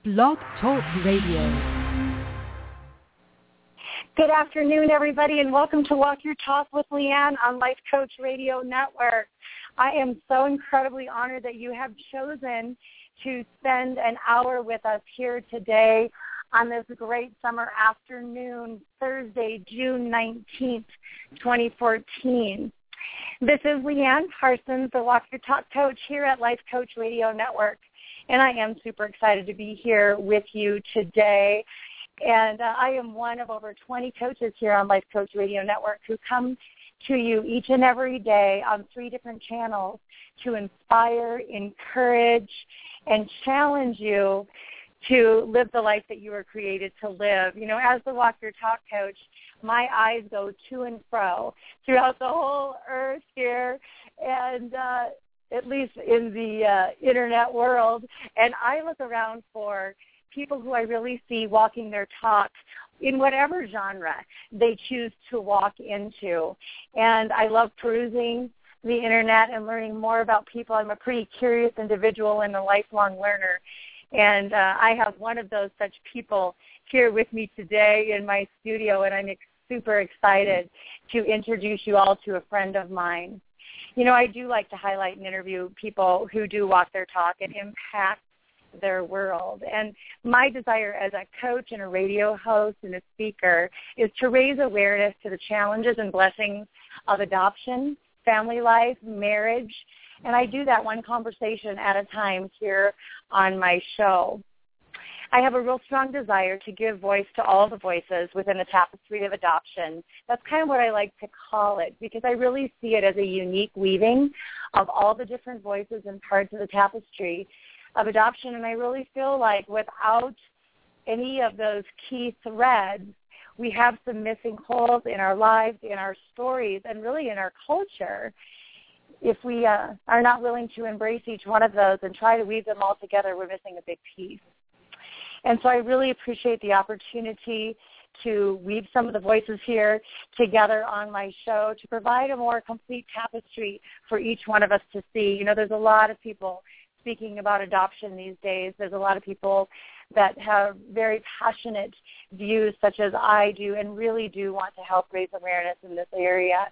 Blog Talk Radio. Good afternoon, everybody, and welcome to Walk Your Talk with Leanne on Life Coach Radio Network. I am so incredibly honored that you have chosen to spend an hour with us here today on this great summer afternoon, Thursday, June 19th, 2014. This is Leanne Parsons, the Walk Your Talk coach here at Life Coach Radio Network, and I am super excited to be here with you today. And I am one of over 20 coaches here on Life Coach Radio Network who come to you each and every day on 3 different channels to inspire, encourage, and challenge you to live the life that you were created to live. You know, as the Walk Your Talk coach, my eyes go to and fro throughout the whole earth here, and at least in the internet world, and I look around for people who I really see walking their talk in whatever genre they choose to walk into. And I love perusing the internet and learning more about people. I'm a pretty curious individual and a lifelong learner. And I have one of those such people here with me today in my studio, and I'm super excited to introduce you all to a friend of mine. You know, I do like to highlight and interview people who do walk their talk and impact their world. And my desire as a coach and a radio host and a speaker is to raise awareness to the challenges and blessings of adoption, family life, marriage, and I do that one conversation at a time here on my show. I have a real strong desire to give voice to all the voices within the tapestry of adoption. That's kind of what I like to call it, because I really see it as a unique weaving of all the different voices and parts of the tapestry of adoption. And I really feel like without any of those key threads, we have some missing holes in our lives, in our stories, and really in our culture. If we are not willing to embrace each one of those and try to weave them all together, we're missing a big piece. And so I really appreciate the opportunity to weave some of the voices here together on my show to provide a more complete tapestry for each one of us to see. You know, there's a lot of people speaking about adoption these days. There's a lot of people that have very passionate views such as I do and really do want to help raise awareness in this area.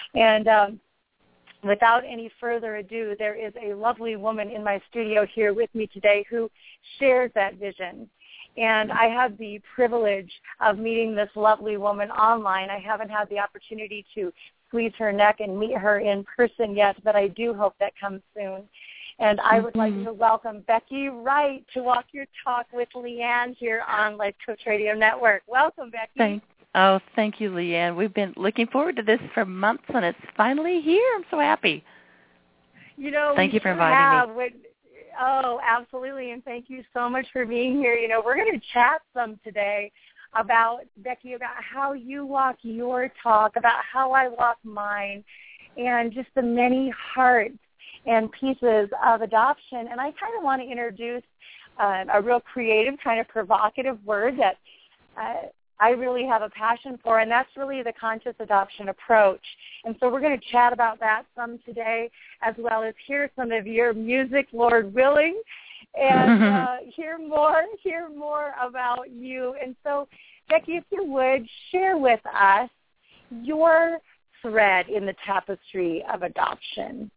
And without any further ado, there is a lovely woman in my studio here with me today who shares that vision. And I have the privilege of meeting this lovely woman online. I haven't had the opportunity to squeeze her neck and meet her in person yet, but I do hope that comes soon. And I would like to welcome Becky Wright to Walk Your Talk with Leanne here on Life Coach Radio Network. Welcome, Becky. Thank you, Leanne. We've been looking forward to this for months, and it's finally here. I'm so happy. You know, thank you for inviting me. Oh, absolutely, and thank you so much for being here. You know, we're going to chat some today about, Becky, about how you walk your talk, about how I walk mine, and just the many hearts and pieces of adoption. And I kind of want to introduce a real creative, kind of provocative word that I really have a passion for, and that's really the conscious adoption approach. And so we're going to chat about that some today, as well as hear some of your music, Lord willing, and hear more about you. And so, Becky, if you would, share with us your thread in the tapestry of adoption.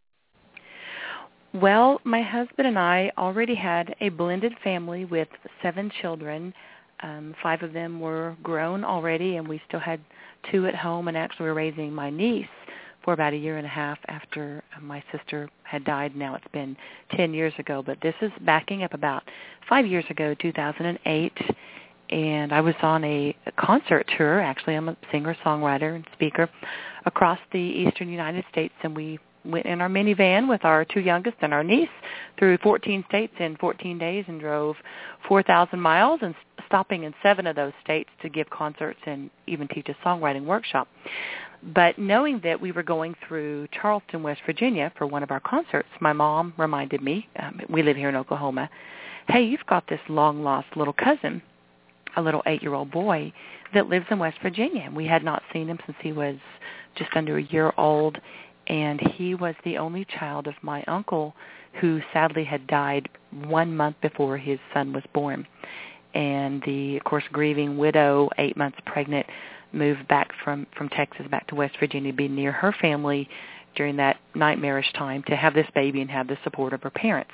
Well, my husband and I already had a blended family with 7 children. 5 of them were grown already, and we still had 2 at home, and actually we're raising my niece for about 1.5 years after my sister had died. Now it's been 10 years ago, but this is backing up about 5 years ago, 2008, and I was on a concert tour. Actually, I'm a singer-songwriter and speaker across the eastern United States, and we went in our minivan with our 2 youngest and our niece through 14 states in 14 days and drove 4,000 miles and stopping in 7 of those states to give concerts and even teach a songwriting workshop. But knowing that we were going through Charleston, West Virginia for one of our concerts, my mom reminded me, we live here in Oklahoma, hey, you've got this long-lost little cousin, a little 8-year-old boy that lives in West Virginia. We had not seen him since he was just under a year old, and he was the only child of my uncle who sadly had died 1 month before his son was born. And the, of course, grieving widow, 8 months pregnant, moved back from Texas back to West Virginia to be near her family during that nightmarish time to have this baby and have the support of her parents.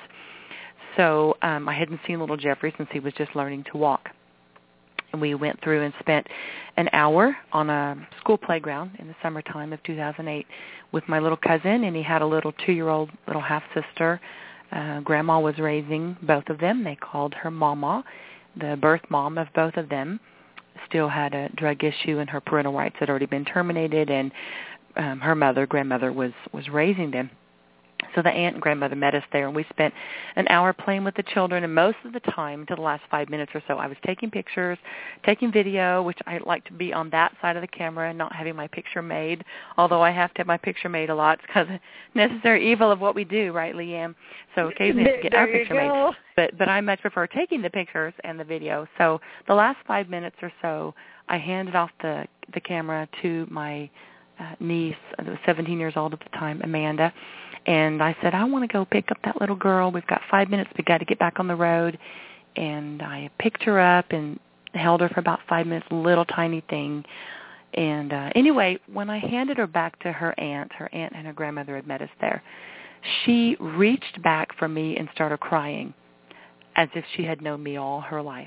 So I hadn't seen little Jeffrey since he was just learning to walk. And we went through and spent an hour on a school playground in the summertime of 2008 with my little cousin, and he had a little 2-year-old little half-sister. Grandma was raising both of them. They called her Mama. The birth mom of both of them still had a drug issue, and her parental rights had already been terminated, and her grandmother, was raising them. So the aunt and grandmother met us there, and we spent an hour playing with the children, and most of the time, until the last 5 minutes or so, I was taking pictures, taking video, which I like to be on that side of the camera and not having my picture made, although I have to have my picture made a lot. It's because of necessary evil of what we do, right, Leanne? So occasionally I have to get our picture made. But I much prefer taking the pictures and the video. So the last 5 minutes or so, I handed off the camera to my niece, who was 17 years old at the time, Amanda, and I said, I want to go pick up that little girl. We've got 5 minutes. We've got to get back on the road. And I picked her up and held her for about 5 minutes, little tiny thing. And anyway, when I handed her back to her aunt and her grandmother had met us there, she reached back from me and started crying as if she had known me all her life.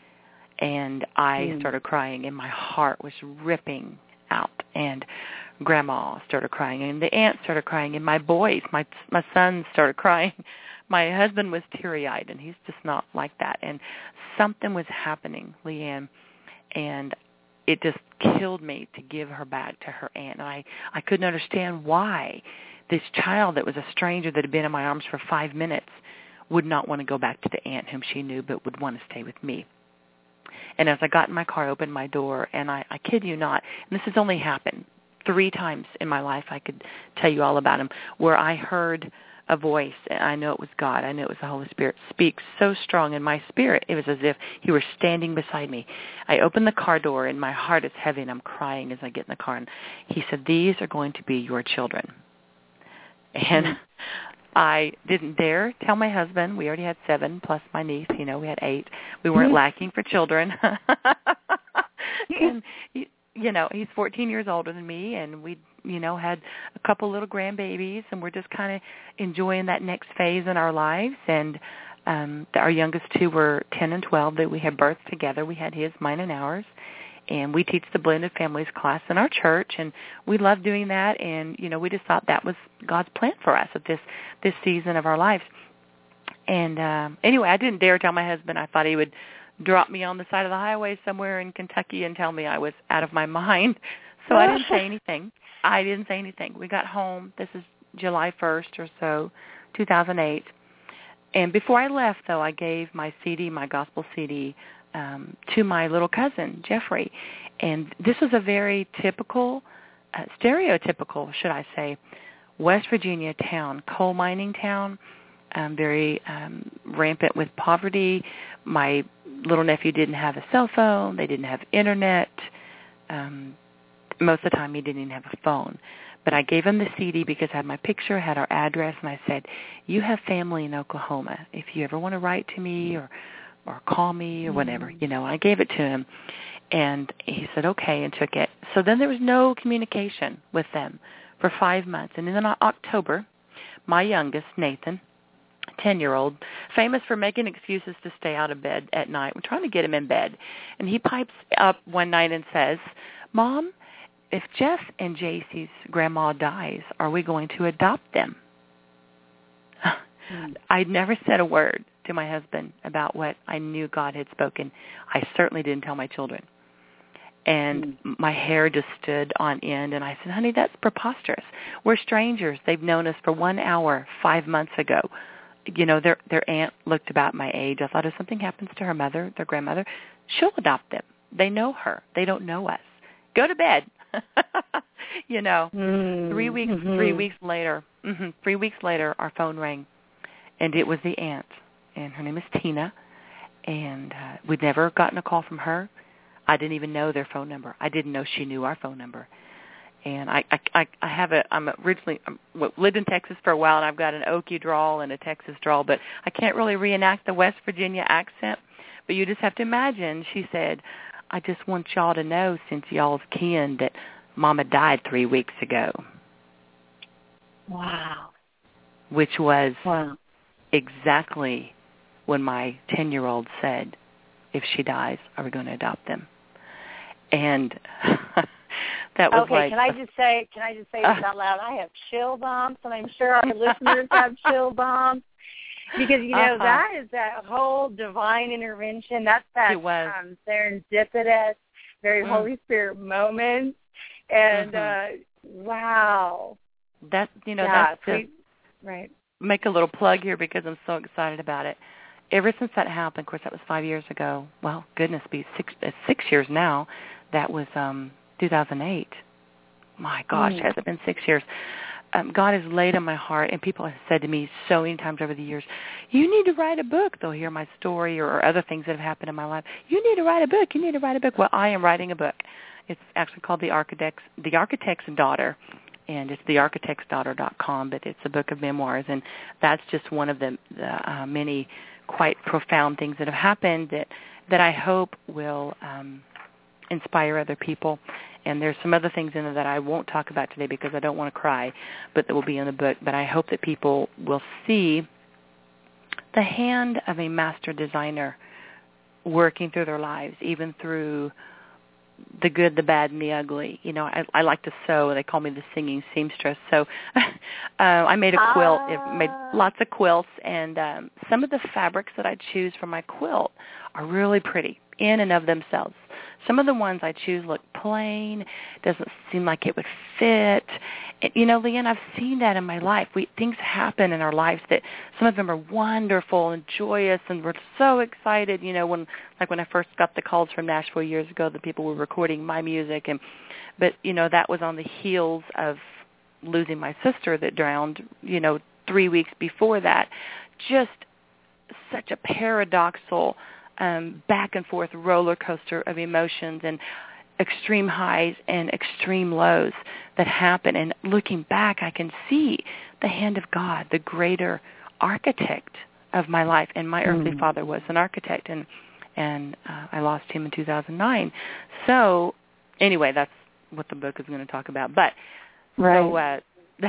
And I started crying, and my heart was ripping out. And Grandma started crying, and the aunt started crying, and my boys, my sons started crying. My husband was teary-eyed, and he's just not like that. And something was happening, Leanne, and it just killed me to give her back to her aunt. And I couldn't understand why this child that was a stranger that had been in my arms for 5 minutes would not want to go back to the aunt whom she knew but would want to stay with me. And as I got in my car, I opened my door, and I kid you not, and this has only happened 3 times in my life, I could tell you all about them, where I heard a voice, and I know it was God, I know it was the Holy Spirit, speak so strong in my spirit, it was as if he were standing beside me. I opened the car door, and my heart is heavy, and I'm crying as I get in the car, and he said, these are going to be your children. And I didn't dare tell my husband. We already had 7 plus my niece. We had 8. We weren't lacking for children. And, he's 14 years older than me, and we, had a couple little grandbabies, and we're just kind of enjoying that next phase in our lives. And our youngest 2 were 10 and 12. That we had birthed together. We had his, mine, and ours. And we teach the blended families class in our church, and we love doing that. And we just thought that was God's plan for us at this season of our lives. And anyway, I didn't dare tell my husband. I thought he would drop me on the side of the highway somewhere in Kentucky and tell me I was out of my mind. So I didn't say anything. We got home. This is July 1st or so, 2008. And before I left, though, I gave my CD, my gospel CD, to my little cousin, Jeffrey. And this was a very typical, stereotypical, should I say, West Virginia town, coal mining town, very rampant with poverty. My little nephew didn't have a cell phone. They didn't have internet. Most of the time he didn't even have a phone. But I gave him the CD because I had my picture, had our address, and I said, you have family in Oklahoma. If you ever want to write to me or call me or whatever, I gave it to him. And he said, okay, and took it. So then there was no communication with them for 5 months. And then in October, my youngest, Nathan, 10-year-old, famous for making excuses to stay out of bed at night. We're trying to get him in bed. And he pipes up one night and says, Mom, if Jeff and JC's grandma dies, are we going to adopt them? I'd never said a word to my husband about what I knew God had spoken. I certainly didn't tell my children. And my hair just stood on end, and I said, honey, that's preposterous. We're strangers. They've known us for 1 hour 5 months ago. Their aunt looked about my age. I thought if something happens to her mother, their grandmother, she'll adopt them. They know her. They don't know us. Go to bed. 3 weeks later, 3 weeks later, our phone rang, and it was the aunt, and her name is Tina, and we'd never gotten a call from her. I didn't even know their phone number. I didn't know she knew our phone number. And I'm originally lived in Texas for a while, and I've got an Okie drawl and a Texas drawl, but I can't really reenact the West Virginia accent. But you just have to imagine, she said, I just want y'all to know, since y'all's kin, that Mama died 3 weeks ago. Wow. Which was exactly when my 10-year-old said, if she dies, are we going to adopt them? And that was okay, can I just say this out loud? I have chill bumps, and I'm sure our listeners have chill bumps. Because, that is that whole divine intervention. That's that serendipitous, very Holy Spirit moment. And, wow. That's right. Make a little plug here because I'm so excited about it. Ever since that happened, of course, that was 5 years ago. Well, goodness, be 6 years now. That was 2008. My gosh, has it been 6 years? God has laid on my heart, and people have said to me so many times over the years, you need to write a book. They'll hear my story or other things that have happened in my life. You need to write a book. You need to write a book. Well, I am writing a book. It's actually called The Architect's Daughter, and it's thearchitectsdaughter.com, but it's a book of memoirs, and that's just one of the many quite profound things that have happened that I hope will inspire other people. And there's some other things in there that I won't talk about today because I don't want to cry, but that will be in the book. But I hope that people will see the hand of a master designer working through their lives, even through the good, the bad, and the ugly. I like to sew. They call me the singing seamstress. So I made a quilt. I made lots of quilts, and some of the fabrics that I choose for my quilt are really pretty in and of themselves. Some of the ones I choose look plain, doesn't seem like it would fit. Leanne, I've seen that in my life. Things happen in our lives that some of them are wonderful and joyous, and we're so excited, when I first got the calls from Nashville years ago, the people were recording my music, but that was on the heels of losing my sister that drowned, 3 weeks before that. Just such a paradoxical back and forth roller coaster of emotions and extreme highs and extreme lows that happen. And looking back, I can see the hand of God, the greater architect of my life. And my earthly father was an architect, and I lost him in 2009. So anyway, that's what the book is going to talk about. But so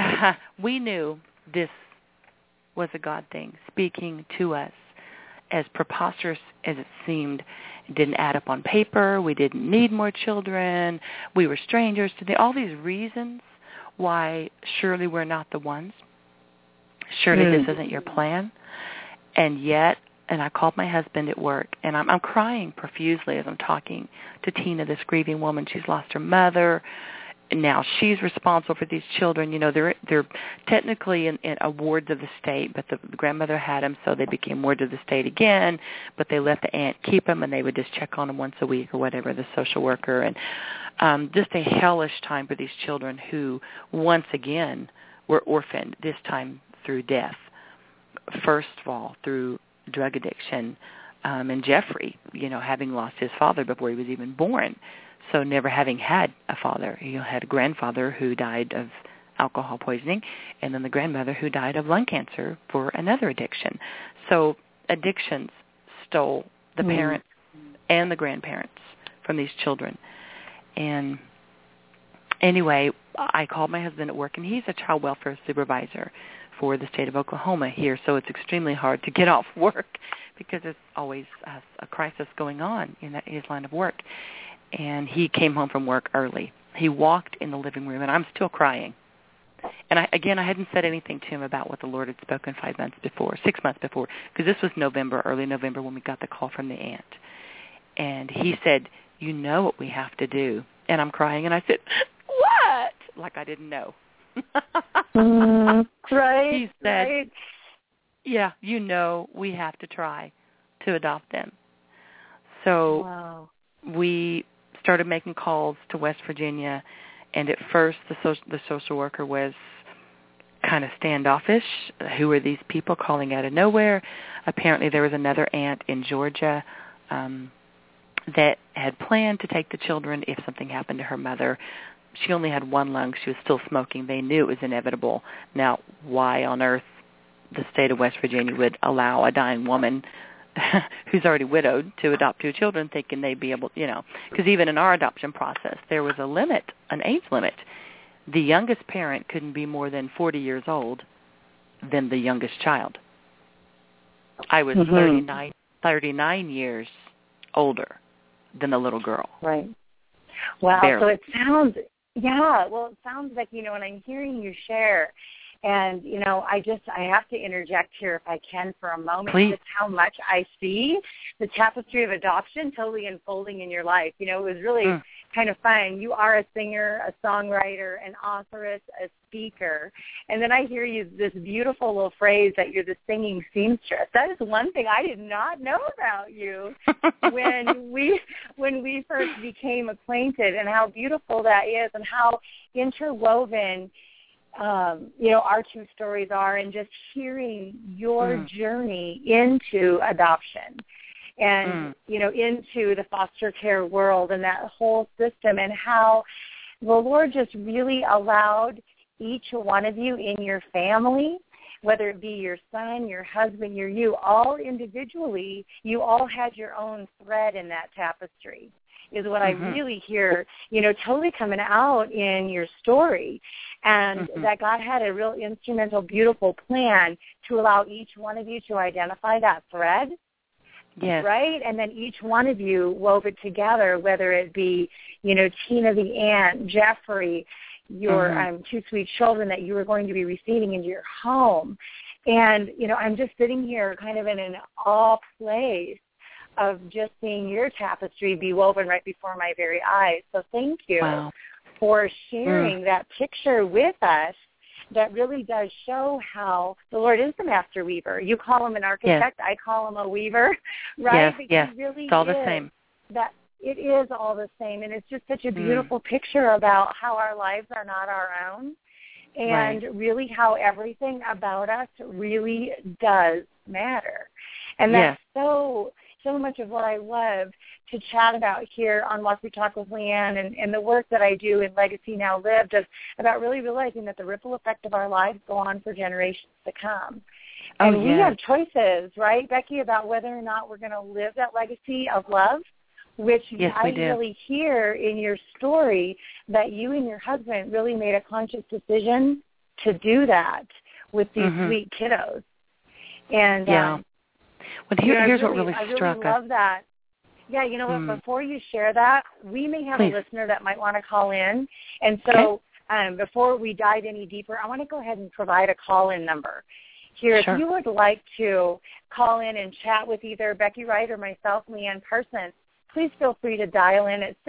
we knew this was a God thing, speaking to us. As preposterous as it seemed, it didn't add up on paper. We didn't need more children. We were strangers to all these reasons why surely we're not the ones. Surely this isn't your plan. And yet, and I called my husband at work, and I'm crying profusely as I'm talking to Tina, this grieving woman. She's lost her mother. And now she's responsible for these children. They're technically in wards of the state, but the grandmother had them, so they became wards of the state again. But they let the aunt keep them, and they would just check on them once a week or whatever, the social worker. And just a hellish time for these children who, once again, were orphaned, this time through death. First of all, through drug addiction, and Jeffrey, having lost his father before he was even born. So never having had a father. He had a grandfather who died of alcohol poisoning, and then the grandmother who died of lung cancer for another addiction. So addictions stole the parents and the grandparents from these children. And anyway, I called my husband at work, and he's a child welfare supervisor for the state of Oklahoma here, so it's extremely hard to get off work because there's always a crisis going on in his line of work. And he came home from work early. He walked in the living room, and I'm still crying. And I hadn't said anything to him about what the Lord had spoken 6 months before, because this was early November, when we got the call from the aunt. And he said, you know what we have to do. And I'm crying, and I said, what? Like I didn't know. Right. He said, yeah, we have to try to adopt them. So we started making calls to West Virginia, and at first the social worker was kind of standoffish. Who are these people calling out of nowhere? Apparently there was another aunt in Georgia that had planned to take the children if something happened to her mother. she only had one lung. She was still smoking. They knew it was inevitable. Now, why on earth the state of West Virginia would allow a dying woman who's already widowed to adopt 2 children, thinking they'd be able, because even in our adoption process, there was a limit, an age limit. The youngest parent couldn't be more than 40 years old than the youngest child. I was 39 years older than the little girl. Right. Wow. Barely. So it sounds, it sounds like, when I'm hearing you share, and, I have to interject here if I can for a moment. Please. Just how much I see the tapestry of adoption totally unfolding in your life. It was really kind of fun. You are a singer, a songwriter, an authoress, a speaker. And then I hear you this beautiful little phrase that you're the singing seamstress. That is one thing I did not know about you when we first became acquainted, and how beautiful that is, and how interwoven our 2 stories are, and just hearing your journey into adoption and, into the foster care world and that whole system, and how the Lord just really allowed each one of you in your family, whether it be your son, your husband, you, all individually, you all had your own thread in that tapestry, is what I really hear, totally coming out in your story. And that God had a real instrumental, beautiful plan to allow each one of you to identify that thread. Yes. Right? And then each one of you wove it together, whether it be, Tina the aunt, Jeffrey, your 2 sweet children that you were going to be receiving into your home. And, I'm just sitting here kind of in an awe place of just seeing your tapestry be woven right before my very eyes. So thank you for sharing that picture with us. That really does show how the Lord is the master weaver. You call him an architect, I call him a weaver, right? Yes, really it's all the same. That it is all the same, and it's just such a beautiful picture about how our lives are not our own, and really how everything about us really does matter. And that's so much of what I love to chat about here on Walk Your Talk with Leanne, and the work that I do in Legacy Now Lived, about really realizing that the ripple effect of our lives go on for generations to come. And we have choices, right, Becky, about whether or not we're going to live that legacy of love, which I really hear in your story that you and your husband really made a conscious decision to do that with these sweet kiddos. And well, here's what really struck us. I really love that. Yeah, you know what, before you share that, we may have a listener that might want to call in. And so before we dive any deeper, I want to go ahead and provide a call-in number. Here, if you would like to call in and chat with either Becky Wright or myself, Leanne Parsons, please feel free to dial in at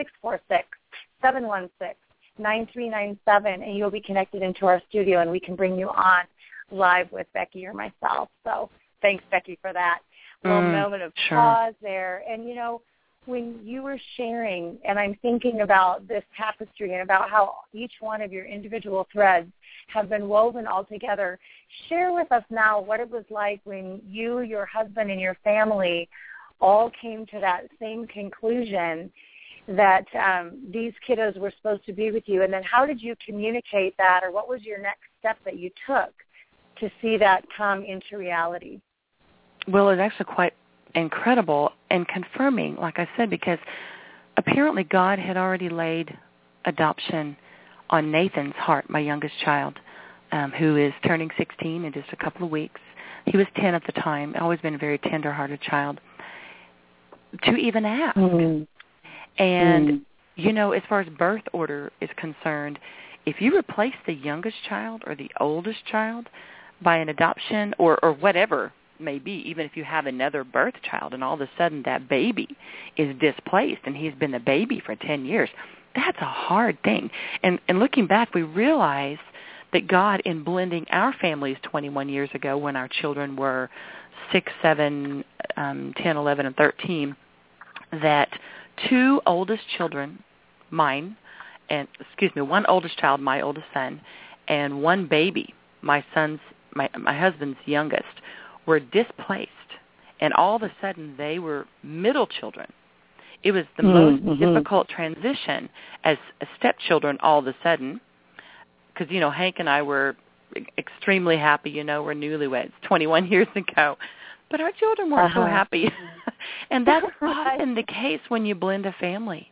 646-716-9397, and you'll be connected into our studio, and we can bring you on live with Becky or myself. So thanks, Becky, for that little moment of pause there. And, when you were sharing, and I'm thinking about this tapestry and about how each one of your individual threads have been woven all together, share with us now what it was like when you, your husband, and your family all came to that same conclusion that these kiddos were supposed to be with you. And then how did you communicate that, or what was your next step that you took to see that come into reality? Well, it's actually quite incredible and confirming, like I said, because apparently God had already laid adoption on Nathan's heart, my youngest child, who is turning 16 in just a couple of weeks. He was 10 at the time, always been a very tender-hearted child, to even ask. And, as far as birth order is concerned, if you replace the youngest child or the oldest child by an adoption or whatever may be, even if you have another birth child and all of a sudden that baby is displaced and he's been the baby for 10 years, that's a hard thing. And looking back, we realize that God, in blending our families 21 years ago when our children were 6, 7, 10, 11, and 13, that 2 oldest children, one oldest child, my oldest son, and 1 baby, my husband's youngest, were displaced, and all of a sudden they were middle children It was the most difficult transition as stepchildren all of a sudden, because, Hank and I were extremely happy. We're newlyweds 21 years ago. But our children weren't so happy. And that's often the case when you blend a family,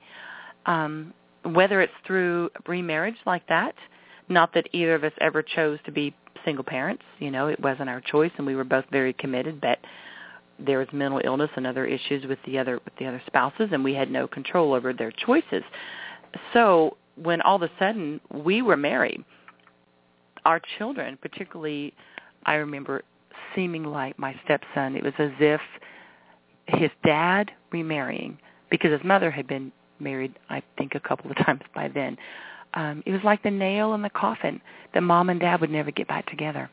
whether it's through remarriage like that. Not that either of us ever chose to be single parents. It wasn't our choice, and we were both very committed, but there was mental illness and other issues with the other spouses, and we had no control over their choices. So when all of a sudden we were married, our children, particularly, I remember seeming like my stepson, it was as if his dad remarrying, because his mother had been married, I think, a couple of times by then. It was like the nail in the coffin that mom and dad would never get back together.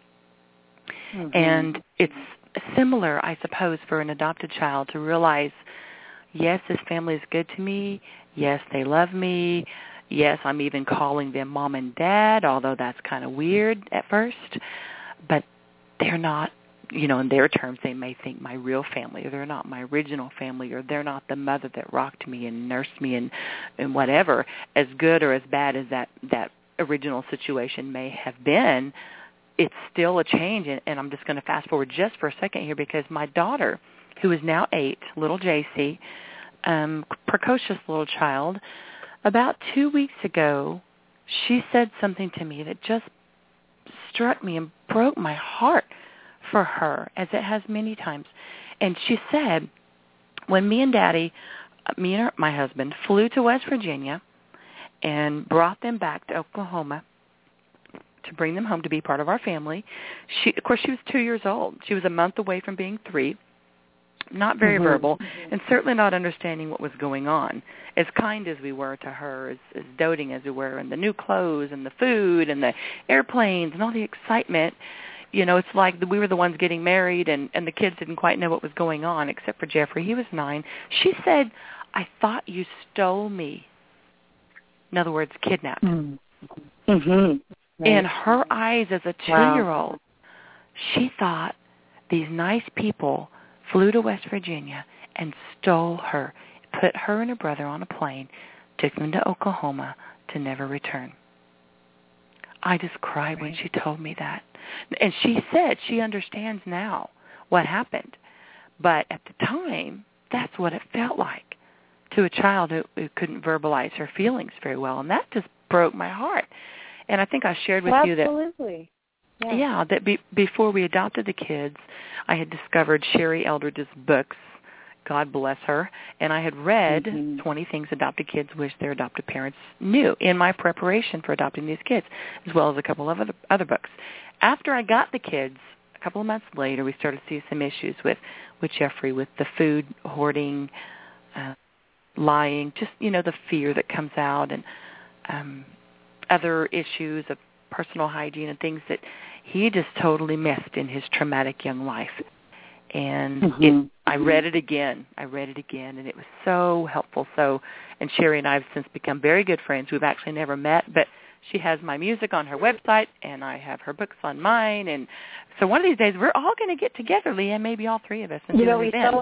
And it's similar, I suppose, for an adopted child to realize, yes, this family is good to me. Yes, they love me. Yes, I'm even calling them mom and dad, although that's kind of weird at first. But they're not, in their terms, they may think my real family, or they're not my original family, or they're not the mother that rocked me and nursed me and whatever. As good or as bad as that original situation may have been, it's still a change. And I'm just going to fast forward just for a second here, because my daughter, who is now 8, little JC, precocious little child, about 2 weeks ago, she said something to me that just struck me and broke my heart for her, as it has many times. And she said, when me and my husband, flew to West Virginia and brought them back to Oklahoma to bring them home to be part of our family, she was 2 years old. She was a month away from being 3, not very verbal, and certainly not understanding what was going on. As kind as we were to her, as doting as we were, and the new clothes and the food and the airplanes and all the excitement, it's like we were the ones getting married, and the kids didn't quite know what was going on, except for Jeffrey. He was 9. She said, I thought you stole me. In other words, kidnapped. Right. In her eyes as a 2-year-old, she thought these nice people flew to West Virginia and stole her, put her and her brother on a plane, took them to Oklahoma to never return. I just cried when she told me that. And she said she understands now what happened. But at the time, that's what it felt like to a child who couldn't verbalize her feelings very well. And that just broke my heart. And I think I shared with you that... Absolutely. Yeah, that before we adopted the kids, I had discovered Sherry Eldridge's books, God bless her, and I had read 20 Things Adopted Kids Wish Their Adopted Parents Knew in my preparation for adopting these kids, as well as a couple of other books. After I got the kids, a couple of months later, we started to see some issues with Jeffrey, with the food hoarding, lying, just, the fear that comes out, and other issues of personal hygiene and things that he just totally missed in his traumatic young life. And I read it again, and it was so helpful. And Sherry and I have since become very good friends. We've actually never met, but she has my music on her website, and I have her books on mine. And so one of these days, we're all going to get together, Leanne, maybe all 3 of us, and do an event.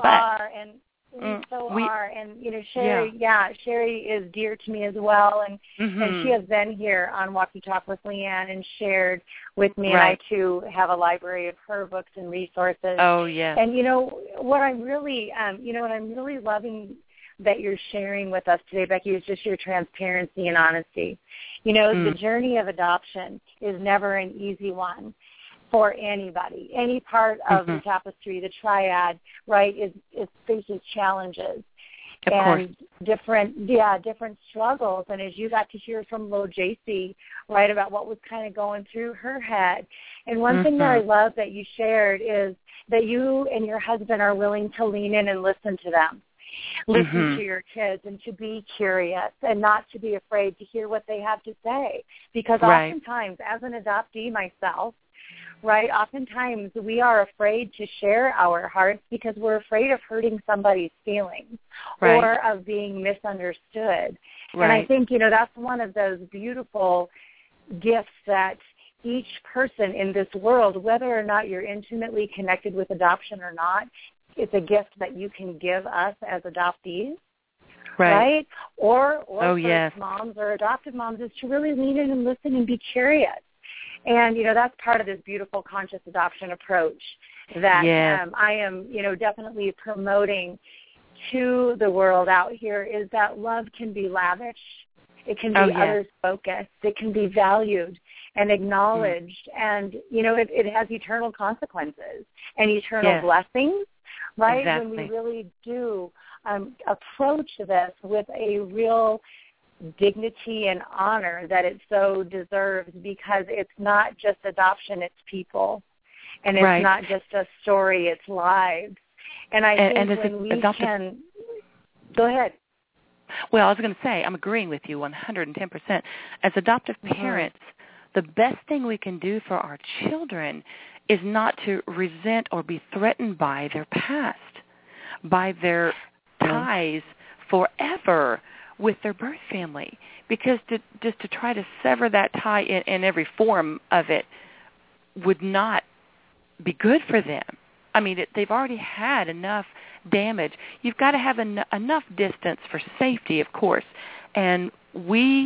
We are, and Sherry, Sherry is dear to me as well, and she has been here on Walk Your Talk with Leanne and shared with me, and I too have a library of her books and resources. Oh yeah. And what I'm really, what I'm really loving that you're sharing with us today, Becky, is just your transparency and honesty. The journey of adoption is never an easy one for anybody. Any part of the tapestry, the triad, right, faces challenges and different struggles. And as you got to hear from little JC, right, about what was kind of going through her head. And one thing that I love that you shared is that you and your husband are willing to lean in and listen to them. Listen to your kids and to be curious and not to be afraid to hear what they have to say. Because oftentimes, as an adoptee myself, right, oftentimes we are afraid to share our hearts because we're afraid of hurting somebody's feelings or of being misunderstood. And I think, that's one of those beautiful gifts that each person in this world, whether or not you're intimately connected with adoption or not, it's a gift that you can give us as adoptees, right? Or yes. moms or adoptive moms is to really lean in and listen and be curious. And, that's part of this beautiful conscious adoption approach that I am, definitely promoting to the world out here, is that love can be lavish. It can be others-focused. It can be valued and acknowledged. And, it has eternal consequences and eternal blessings, right? Exactly. When we really do approach this with a real dignity and honor that it so deserves, because it's not just adoption, it's people. And it's not just a story, it's lives. And I think when we can... Go ahead. Well, I was going to say, I'm agreeing with you 110%. As adoptive parents, the best thing we can do for our children is not to resent or be threatened by their past, by their ties forever with their birth family, because to try to sever that tie in every form of it would not be good for them. I mean, they've already had enough damage. You've got to have enough distance for safety, of course. And we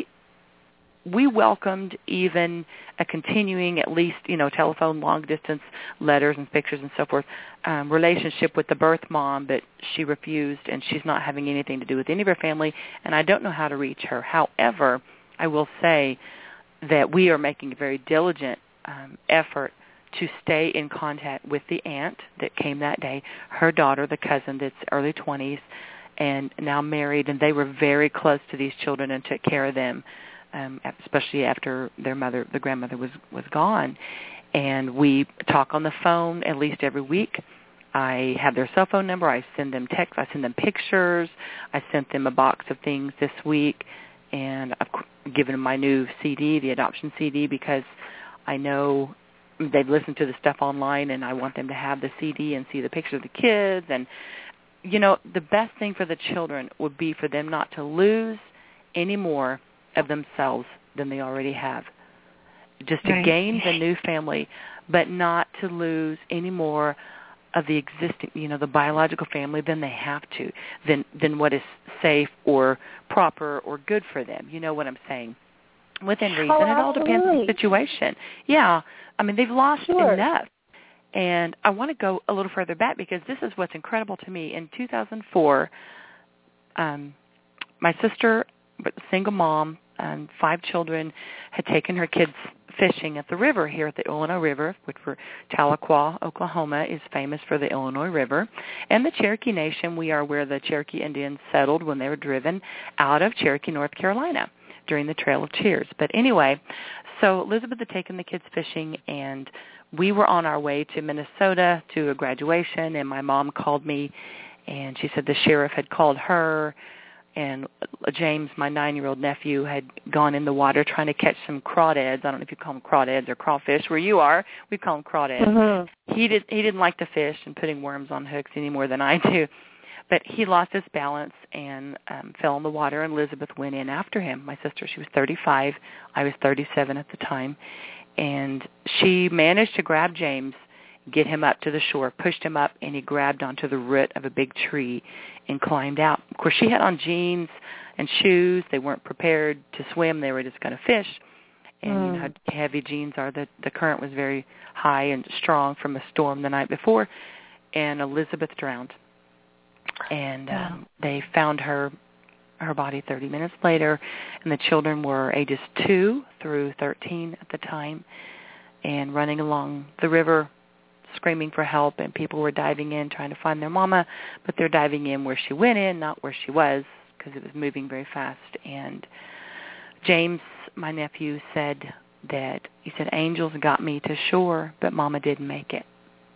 welcomed even a continuing, at least, telephone, long-distance letters and pictures and so forth, relationship with the birth mom, but she refused, and she's not having anything to do with any of her family, and I don't know how to reach her. However, I will say that we are making a very diligent effort to stay in contact with the aunt that came that day, her daughter, the cousin that's early 20s, and now married, and they were very close to these children and took care of them, especially after their mother, the grandmother, was gone. And we talk on the phone at least every week. I have their cell phone number. I send them texts. I send them pictures. I sent them a box of things this week, and I've given them my new CD, the adoption CD, because I know they've listened to the stuff online, and I want them to have the CD and see the pictures of the kids. And, the best thing for the children would be for them not to lose any more of themselves than they already have. Just to gain the new family, but not to lose any more of the existing, the biological family than they have to, than what is safe or proper or good for them. You know what I'm saying? Within reason. Oh, it all depends on the situation. Yeah. I mean, they've lost enough. And I want to go a little further back, because this is what's incredible to me. In 2004, my sister, single mom, and 5 children, had taken her kids fishing at the river here at the Illinois River, which for Tahlequah, Oklahoma, is famous for the Illinois River. And the Cherokee Nation, we are where the Cherokee Indians settled when they were driven out of Cherokee, North Carolina, during the Trail of Tears. But anyway, so Elizabeth had taken the kids fishing, and we were on our way to Minnesota to a graduation, and my mom called me, and she said the sheriff had called her, and James, my 9-year-old nephew, had gone in the water trying to catch some crawdads. I don't know if you call them crawdads or crawfish. Where you are, we call them crawdads. Mm-hmm. He didn't like to fish and putting worms on hooks any more than I do. But he lost his balance and fell in the water, and Elizabeth went in after him. My sister, she was 35. I was 37 at the time. And she managed to grab James, get him up to the shore, pushed him up, and he grabbed onto the root of a big tree and climbed out. Of course, she had on jeans and shoes. They weren't prepared to swim. They were just going to fish. And you know how heavy jeans are. The current was very high and strong from a storm the night before, and Elizabeth drowned. And they found her body 30 minutes later, and the children were ages 2 through 13 at the time, and running along the river screaming for help, and people were diving in trying to find their mama, but they're diving in where she went in, not where she was, because it was moving very fast. And James, my nephew, said angels got me to shore, but mama didn't make it.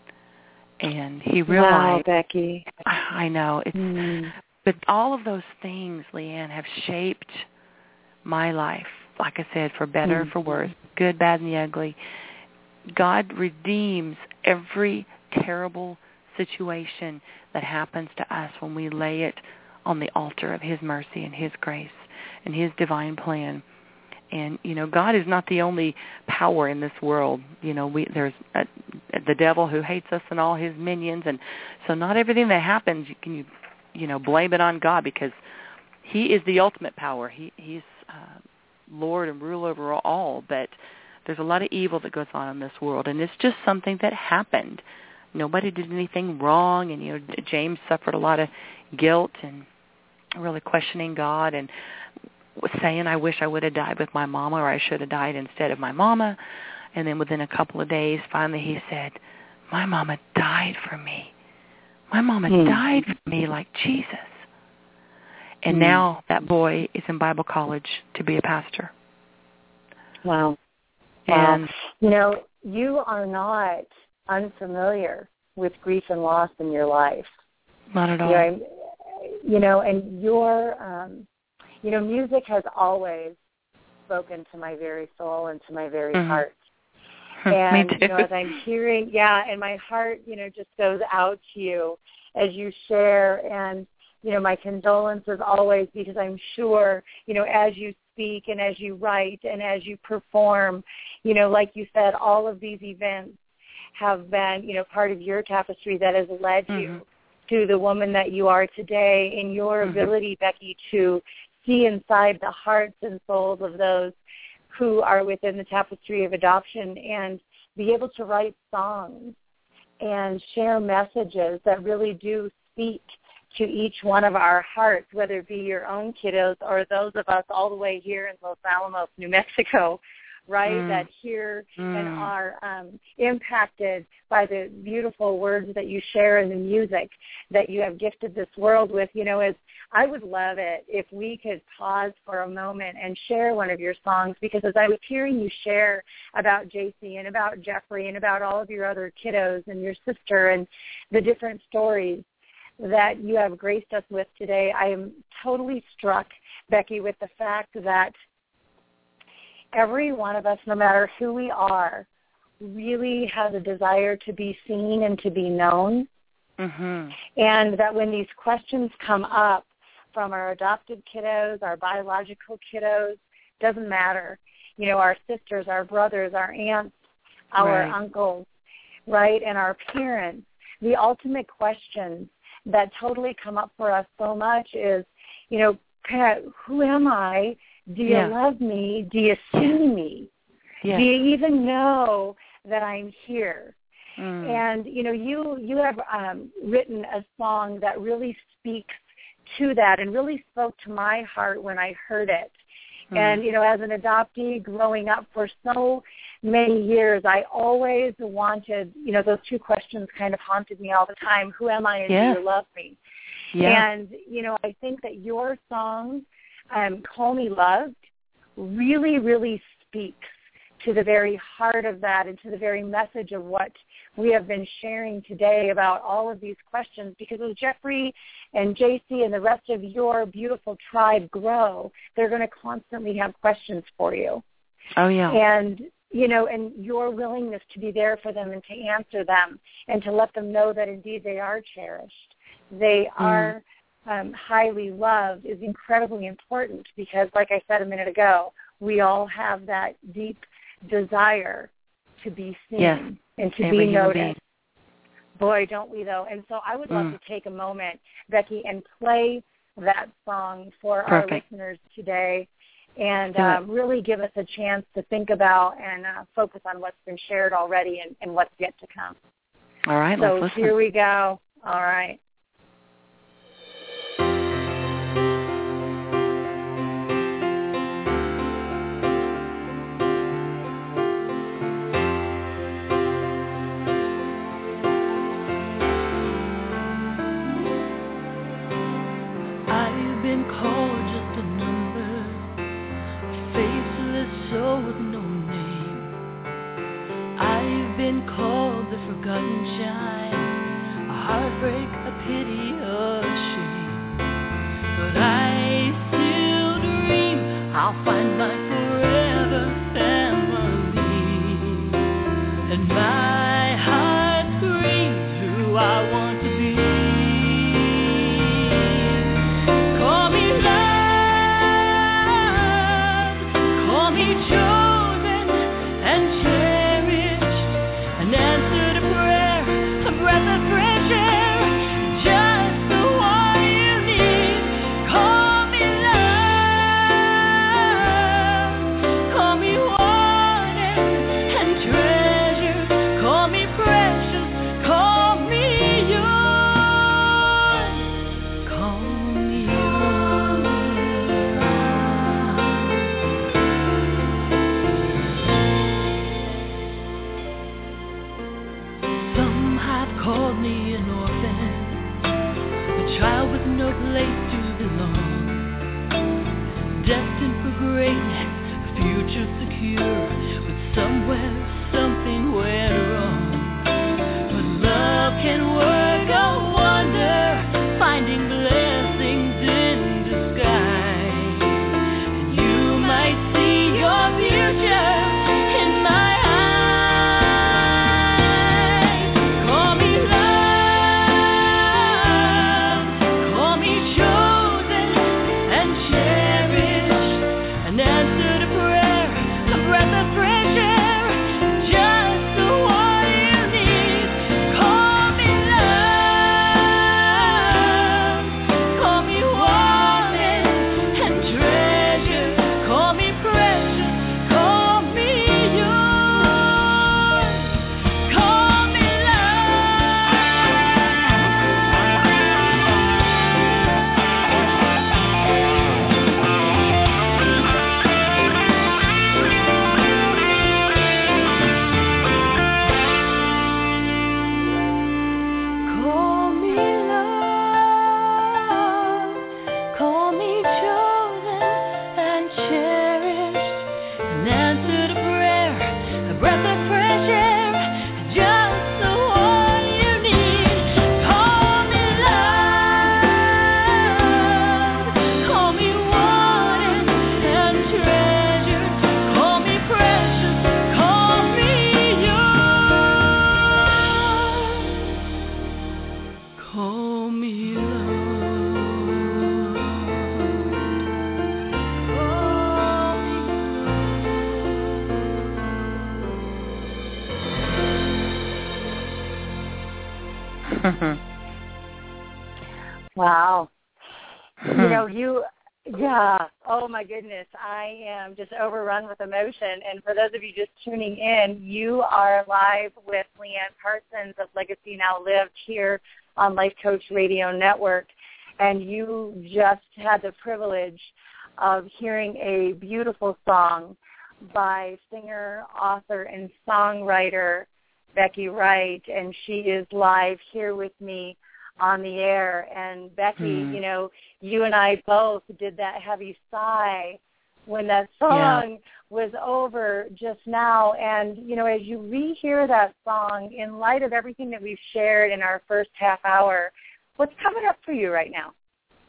And he realized, wow, Becky. I know, but all of those things, Leanne, have shaped my life, like I said, for better, for worse, good, bad, and the ugly. God redeems every terrible situation that happens to us when we lay it on the altar of his mercy and his grace and his divine plan. And, God is not the only power in this world. There's the devil who hates us and all his minions. And so not everything that happens, you can blame it on God, because He is the ultimate power. He's Lord and rule over all, but there's a lot of evil that goes on in this world, and it's just something that happened. Nobody did anything wrong, and James suffered a lot of guilt and really questioning God and saying, I wish I would have died with my mama, or I should have died instead of my mama. And then within a couple of days, finally he said, my mama died for me. My mama died for me like Jesus. And now that boy is in Bible college to be a pastor. Wow. And you are not unfamiliar with grief and loss in your life. Not at all. And your, music has always spoken to my very soul and to my very heart. And, Me too. as I'm hearing, and my heart, just goes out to you as you share. And, my condolences always, because I'm sure, as you speak and as you write and as you perform, like you said, all of these events have been, part of your tapestry that has led you to the woman that you are today, in your ability, Becky, to see inside the hearts and souls of those who are within the tapestry of adoption, and be able to write songs and share messages that really do speak to each one of our hearts, whether it be your own kiddos or those of us all the way here in Los Alamos, New Mexico, right, that hear and are impacted by the beautiful words that you share in the music that you have gifted this world with. As I would love it if we could pause for a moment and share one of your songs, because as I was hearing you share about JC and about Jeffrey and about all of your other kiddos and your sister and the different stories that you have graced us with today, I am totally struck, Becky, with the fact that every one of us, no matter who we are, really has a desire to be seen and to be known. And that when these questions come up from our adopted kiddos, our biological kiddos, doesn't matter, our sisters, our brothers, our aunts, our uncles, right, and our parents, the ultimate questions that totally come up for us so much is, Pat, who am I? Do you love me? Do you see me? Do you even know that I'm here? And, you have written a song that really speaks to that and really spoke to my heart when I heard it. And, as an adoptee growing up for so many years, I always wanted, those two questions kind of haunted me all the time. Who am I and do you love me? And, I think that your song, Call Me Loved, really, really speaks to the very heart of that and to the very message of what we have been sharing today about all of these questions. Because as Jeffrey and JC and the rest of your beautiful tribe grow, they're going to constantly have questions for you. Oh, yeah. And, and your willingness to be there for them and to answer them and to let them know that indeed they are cherished, they are highly loved, is incredibly important, because like I said a minute ago, we all have that deep desire to be seen and to be noticed. Boy, don't we, though. And so I would love to take a moment, Becky, and play that song for our listeners today, and really give us a chance to think about and focus on what's been shared already and what's yet to come. All right, so let's listen. Here we go. All right. Fresh air, just the one you need. Call me destined for greatness, future secure, but somewhere something went wrong. But love can work a wonder, finding blessings in disguise. And you might see your future in my eyes. Call me love, call me chosen and cherished, an answer to prayer, a breath of fresh air, just the one you need. Call me love, call me wanted and treasured, call me precious, call me yours, call me Call me love, call me chosen and cherished, an answer to prayer, a breath of fresh air, just the one you need. Call me love, call me wanted and treasured, call me precious, call me yours. Call me love. Call me Mhm. Wow. You know, yeah. Oh, my goodness. I am just overrun with emotion. And for those of you just tuning in, you are live with Leanne Parsons of Legacy Now Lived here on Life Coach Radio Network. And you just had the privilege of hearing a beautiful song by singer, author, and songwriter Becky Wright. And she is live here with me on the air. And Becky, you know, you and I both did that heavy sigh when that song was over just now. And, you know, as you rehear that song, in light of everything that we've shared in our first half hour, what's coming up for you right now?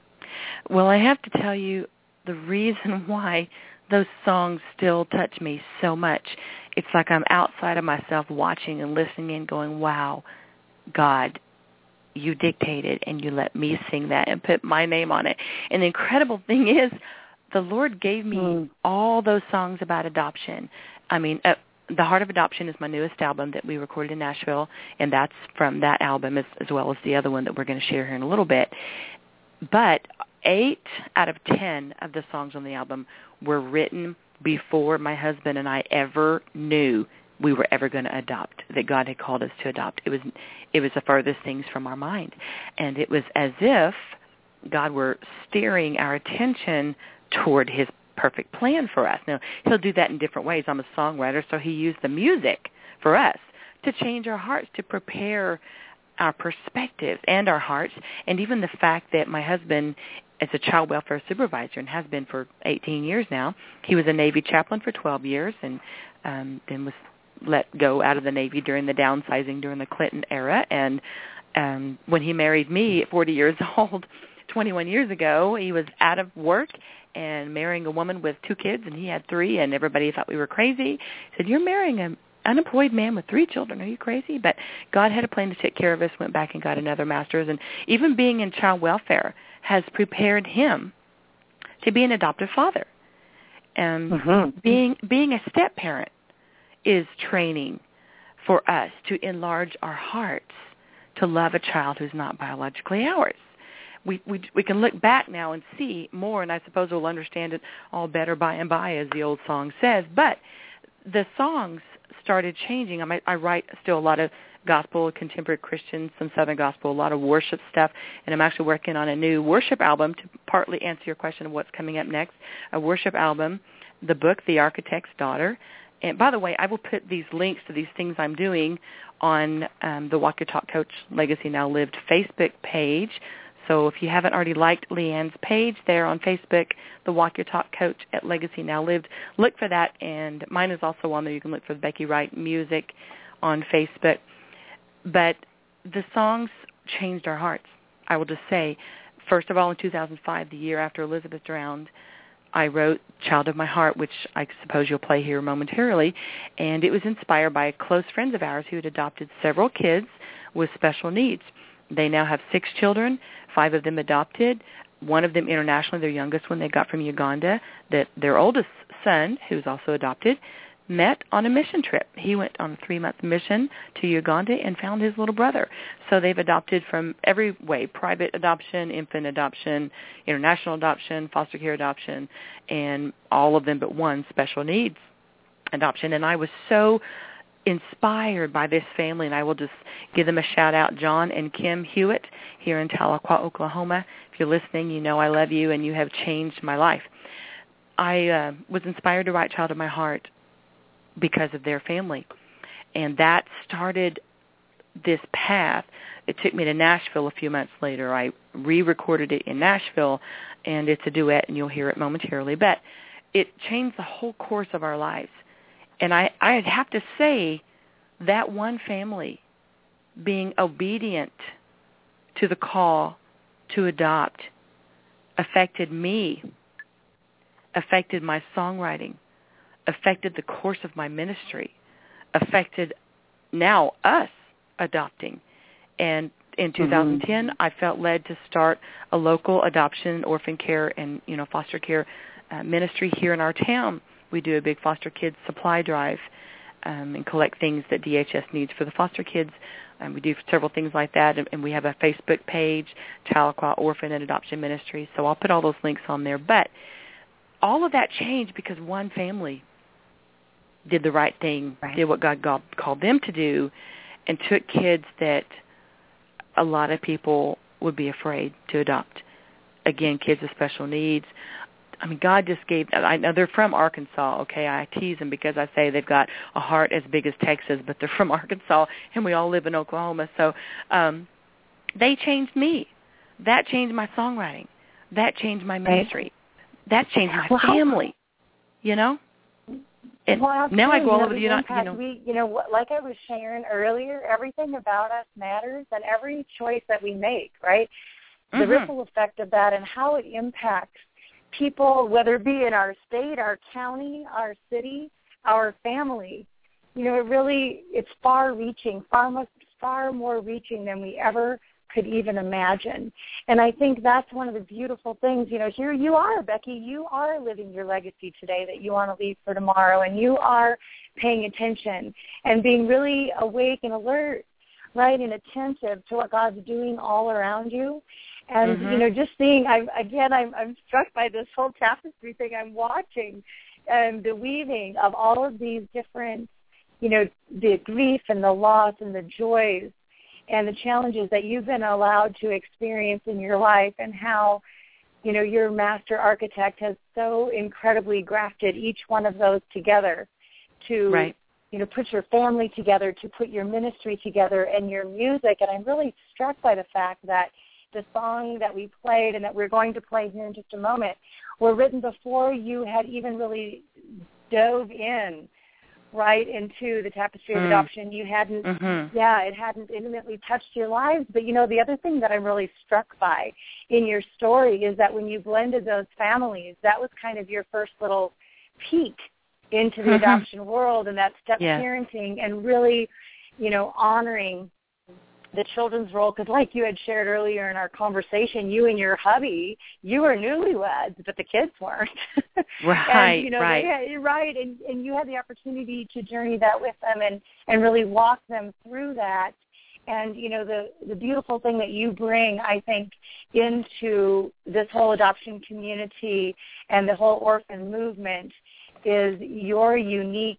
Well, I have to tell you the reason why those songs still touch me so much. It's like I'm outside of myself watching and listening and going, wow, God, you dictated and you let me sing that and put my name on it. And the incredible thing is the Lord gave me all those songs about adoption. I mean, The Heart of Adoption is my newest album that we recorded in Nashville, and that's from that album as well as the other one that we're going to share here in a little bit. But 8 out of 10 of the songs on the album were written before my husband and I ever knew we were ever going to adopt, that God had called us to adopt. It was the furthest things from our mind. And it was as if God were steering our attention toward his perfect plan for us. Now, he'll do that in different ways. I'm a songwriter, so he used the music for us to change our hearts, to prepare our perspectives and our hearts, and even the fact that my husband is a child welfare supervisor and has been for 18 years now. He was a Navy chaplain for 12 years and then was let go out of the Navy during the downsizing during the Clinton era. And when he married me at 40 years old, 21 years ago, he was out of work and marrying a woman with 2 kids, and he had 3, and everybody thought we were crazy. He said, "You're marrying an unemployed man with 3 children. Are you crazy?" But God had a plan to take care of us, went back and got another master's. And even being in child welfare has prepared him to be an adoptive father. And being a step-parent is training for us to enlarge our hearts to love a child who's not biologically ours. We can look back now and see more, and I suppose we'll understand it all better by and by, as the old song says. But the songs started changing. I write still a lot of gospel, contemporary Christian, some Southern gospel, a lot of worship stuff, and I'm actually working on a new worship album to partly answer your question of what's coming up next, a worship album, the book, The Architect's Daughter. And by the way, I will put these links to these things I'm doing on the Walk Your Talk Coach Legacy Now Lived Facebook page. So if you haven't already liked Leanne's page there on Facebook, the Walk Your Talk Coach at Legacy Now Lived, look for that. And mine is also on there. You can look for Becky Wright Music on Facebook. But the songs changed our hearts. I will just say, first of all, in 2005, the year after Elizabeth drowned, I wrote Child of My Heart, which I suppose you'll play here momentarily, and it was inspired by close friends of ours who had adopted several kids with special needs. They now have 6 children, 5 of them adopted, one of them internationally, their youngest one they got from Uganda, that their oldest son, who's also adopted, met on a mission trip. He went on a 3-month mission to Uganda and found his little brother. So they've adopted from every way, private adoption, infant adoption, international adoption, foster care adoption, and all of them but one special needs adoption. And I was so inspired by this family, and I will just give them a shout-out, John and Kim Hewitt here in Tahlequah, Oklahoma. If you're listening, you know I love you, and you have changed my life. I was inspired to write Child of My Heart because of their family. And that started this path. It took me to Nashville a few months later. I re-recorded it in Nashville, and it's a duet, and you'll hear it momentarily. But it changed the whole course of our lives. And I'd have to say that one family being obedient to the call to adopt affected me, affected my songwriting, affected the course of my ministry, affected now us adopting. And in 2010, I felt led to start a local adoption, orphan care, and foster care ministry here in our town. We do a big foster kids supply drive and collect things that DHS needs for the foster kids. We do several things like that, and we have a Facebook page, Tahlequah Orphan and Adoption Ministry. So I'll put all those links on there. But all of that changed because one family did the right thing, did what God called them to do, and took kids that a lot of people would be afraid to adopt. Again, kids with special needs. I mean, God just gave, I know they're from Arkansas, okay? I tease them because I say they've got a heart as big as Texas, but they're from Arkansas, and we all live in Oklahoma. So they changed me. That changed my songwriting. That changed my ministry. That changed my family, And now I go over to like I was sharing earlier, everything about us matters, and every choice that we make, right? The ripple effect of that and how it impacts people, whether it be in our state, our county, our city, our family. It's far-reaching, far more reaching than we ever could even imagine. And I think that's one of the beautiful things. Here you are, Becky. You are living your legacy today that you want to leave for tomorrow, and you are paying attention and being really awake and alert, right, and attentive to what God's doing all around you. And, just seeing, I'm struck by this whole tapestry thing I'm watching, the weaving of all of these different, the grief and the loss and the joys and the challenges that you've been allowed to experience in your life, and how, your master architect has so incredibly grafted each one of those together to, put your family together, to put your ministry together and your music. And I'm really struck by the fact that the song that we played and that we're going to play here in just a moment were written before you had even really dove in right into the tapestry of adoption. You hadn't, it hadn't intimately touched your lives. But, the other thing that I'm really struck by in your story is that when you blended those families, that was kind of your first little peek into the adoption world and that step parenting and really, honoring the children's role, because like you had shared earlier in our conversation, you and your hubby, you were newlyweds, but the kids weren't. Right, right. And you had the opportunity to journey that with them and really walk them through that. And, the beautiful thing that you bring, I think, into this whole adoption community and the whole orphan movement is your unique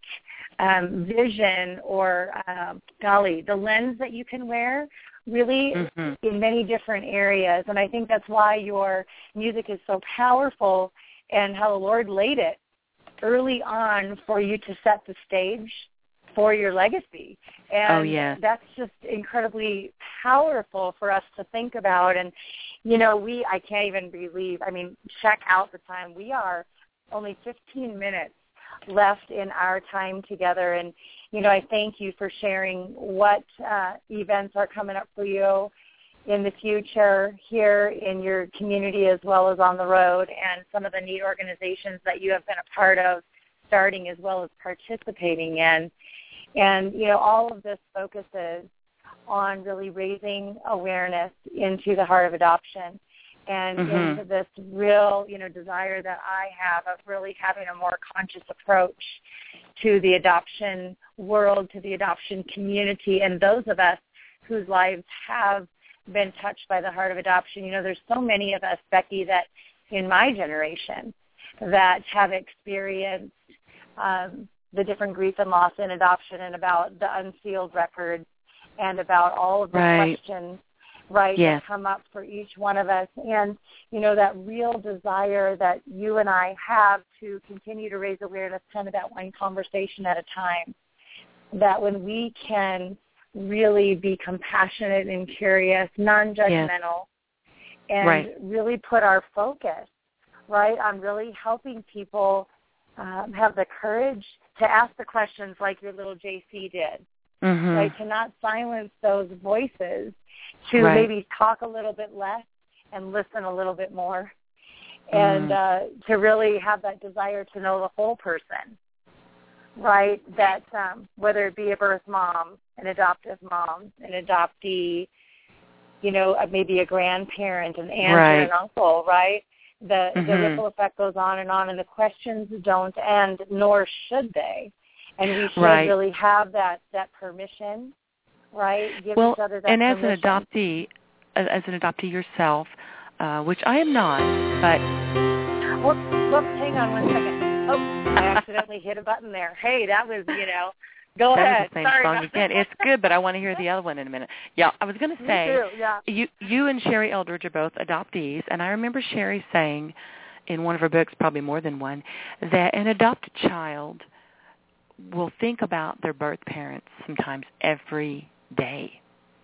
vision or, the lens that you can wear really in many different areas. And I think that's why your music is so powerful and how the Lord laid it early on for you to set the stage for your legacy. And that's just incredibly powerful for us to think about. And, I can't even believe, check out the time. We are only 15 minutes left in our time together. And, I thank you for sharing what events are coming up for you in the future here in your community as well as on the road, and some of the neat organizations that you have been a part of starting as well as participating in. And, all of this focuses on really raising awareness into the heart of adoption and into this real, desire that I have of really having a more conscious approach to the adoption world, to the adoption community, and those of us whose lives have been touched by the heart of adoption. There's so many of us, Becky, that in my generation that have experienced the different grief and loss in adoption, and about the unsealed records, and about all of the questions, that come up for each one of us. And, that real desire that you and I have to continue to raise awareness, kind of that one conversation at a time, that when we can really be compassionate and curious, non-judgmental, and really put our focus, on really helping people have the courage to ask the questions like your little JC did, to not silence those voices, to maybe talk a little bit less and listen a little bit more, and to really have that desire to know the whole person, that whether it be a birth mom, an adoptive mom, an adoptee, maybe a grandparent, an aunt or an uncle, The ripple effect goes on, and the questions don't end, nor should they. And we should really have that permission, Give each other that and permission. as an adoptee yourself, which I am not, but... Whoops, hang on one second. Oh, I accidentally hit a button there. Hey, that was, go ahead. That was the same song again. It's good, but I want to hear the other one in a minute. Yeah, I was going to say, you and Sherry Eldridge are both adoptees, and I remember Sherry saying in one of her books, probably more than one, that an adopted child will think about their birth parents sometimes every day.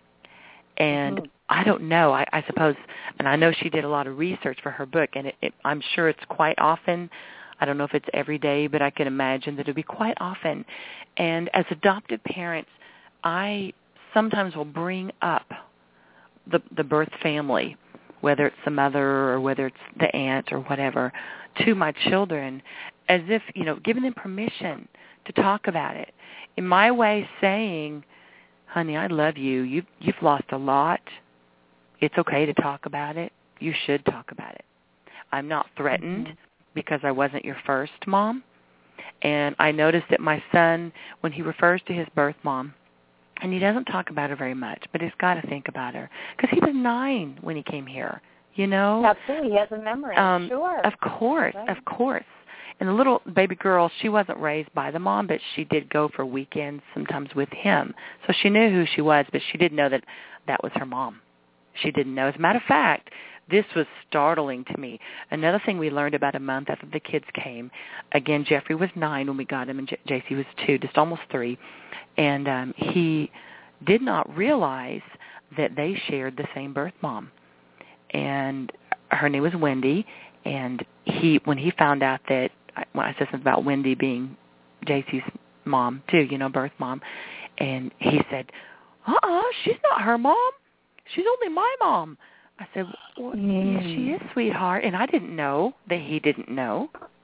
And I don't know, I suppose, and I know she did a lot of research for her book, and I'm sure it's quite often. I don't know if it's every day, but I can imagine that it would be quite often. And as adopted parents, I sometimes will bring up the birth family, whether it's the mother or whether it's the aunt or whatever, to my children, as if, giving them permission to talk about it. In my way, saying, honey, I love you. You've lost a lot. It's okay to talk about it. You should talk about it. I'm not threatened because I wasn't your first mom. And I noticed that my son, when he refers to his birth mom, and he doesn't talk about her very much, but he's got to think about her. Because he was 9 when he came here, Absolutely, he has a memory, sure. Of course. And the little baby girl, she wasn't raised by the mom, but she did go for weekends sometimes with him. So she knew who she was, but she didn't know that that was her mom. She didn't know. As a matter of fact, this was startling to me. Another thing we learned about a month after the kids came, again, Jeffrey was 9 when we got him, and JC was 2, just almost 3. And he did not realize that they shared the same birth mom. And her name was Wendy. And when he found out that, when I said something about Wendy being JC's mom too, birth mom, and he said, she's not her mom. She's only my mom. I said, well, yes, she is, sweetheart. And I didn't know that he didn't know,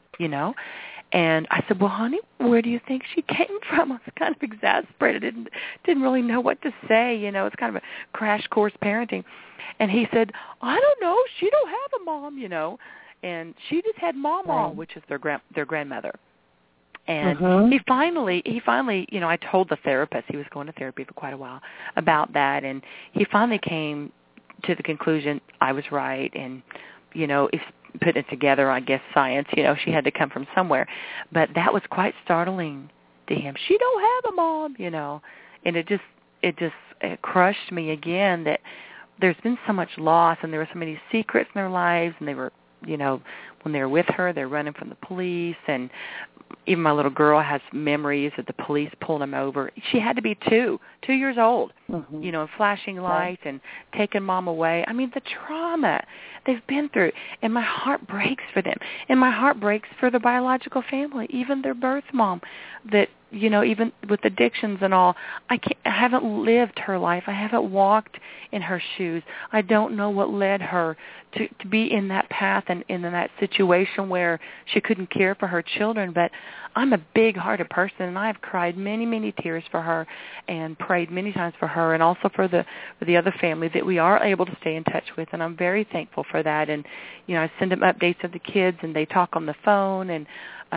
And I said, well, honey, where do you think she came from? I was kind of exasperated. Didn't really know what to say. It's kind of a crash course parenting. And he said, I don't know. She don't have a mom, And she just had Mama, which is their grandmother. And he finally, I told the therapist, he was going to therapy for quite a while, about that. And he finally came to the conclusion I was right. And, if putting it together, I guess science, she had to come from somewhere. But that was quite startling to him. She don't have a mom, And it crushed me again that there's been so much loss, and there were so many secrets in their lives, and they were, when they're with her, they're running from the police, and even my little girl has memories of the police pulling them over. She had to be 2 years old, you know, and flashing lights and taking Mom away. I mean, the trauma they've been through, and my heart breaks for them. And my heart breaks for the biological family, even their birth mom, that, you know, even with addictions and all. I haven't lived her life. I haven't walked in her shoes. I don't know what led her to be in that path and in that situation where she couldn't care for her children. But I'm a big-hearted person, and I've cried many, many tears for her and prayed many times for her, and also for the other family that we are able to stay in touch with, and I'm very thankful for that. And, you know, I send them updates of the kids, and they talk on the phone, and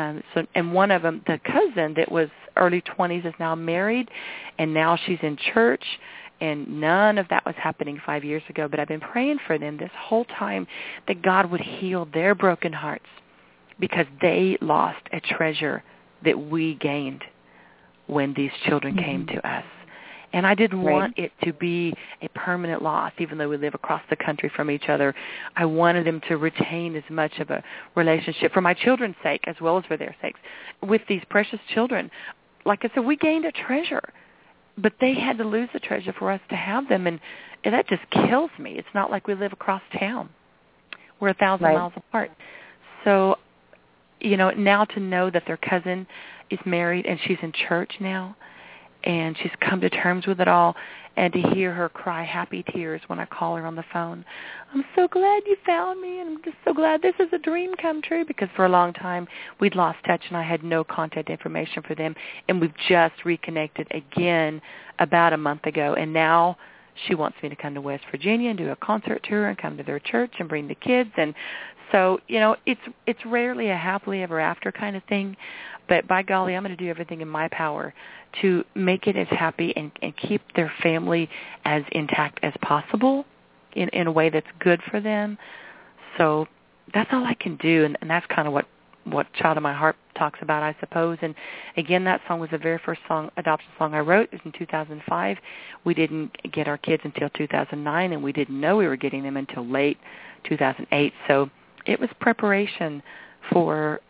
and one of them, the cousin that was early 20s, is now married, and now she's in church, and none of that was happening 5 years ago. But I've been praying for them this whole time that God would heal their broken hearts, because they lost a treasure that we gained when these children came to us. And I didn't want it to be a permanent loss, even though we live across the country from each other. I wanted them to retain as much of a relationship for my children's sake as well as for their sakes with these precious children. Like I said, we gained a treasure, but they had to lose the treasure for us to have them, and that just kills me. It's not like we live across town. We're 1,000 miles apart. So, you know, now to know that their cousin is married and she's in church now, and she's come to terms with it all, and to hear her cry happy tears when I call her on the phone. I'm so glad you found me, and I'm just so glad this is a dream come true, because for a long time we'd lost touch and I had no contact information for them, and we've just reconnected again about a month ago, and now she wants me to come to West Virginia and do a concert tour and come to their church and bring the kids. And so, you know, it's rarely a happily ever after kind of thing, but by golly, I'm going to do everything in my power to make it as happy and keep their family as intact as possible in a way that's good for them. So that's all I can do, and that's kind of what Child of My Heart talks about, I suppose. And again, that song was the very first adoption song I wrote. It was in 2005. We didn't get our kids until 2009, and we didn't know we were getting them until late 2008. So it was preparation for,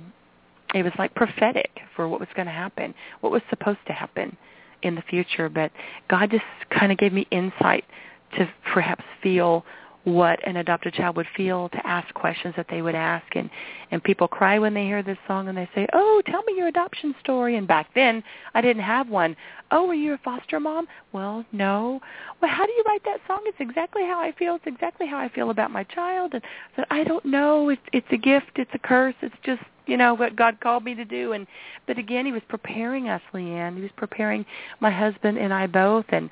it was like prophetic for what was going to happen, what was supposed to happen in the future. But God just kind of gave me insight to perhaps feel what an adopted child would feel, to ask questions that they would ask. And people cry when they hear this song and they say, oh, tell me your adoption story. And back then, I didn't have one. Oh, were you a foster mom? Well, no. Well, how do you write that song? It's exactly how I feel. It's exactly how I feel about my child. And I said, I don't know. It's a gift. It's a curse. It's just, you know, what God called me to do. But again, he was preparing us, Leanne. He was preparing my husband and I both. And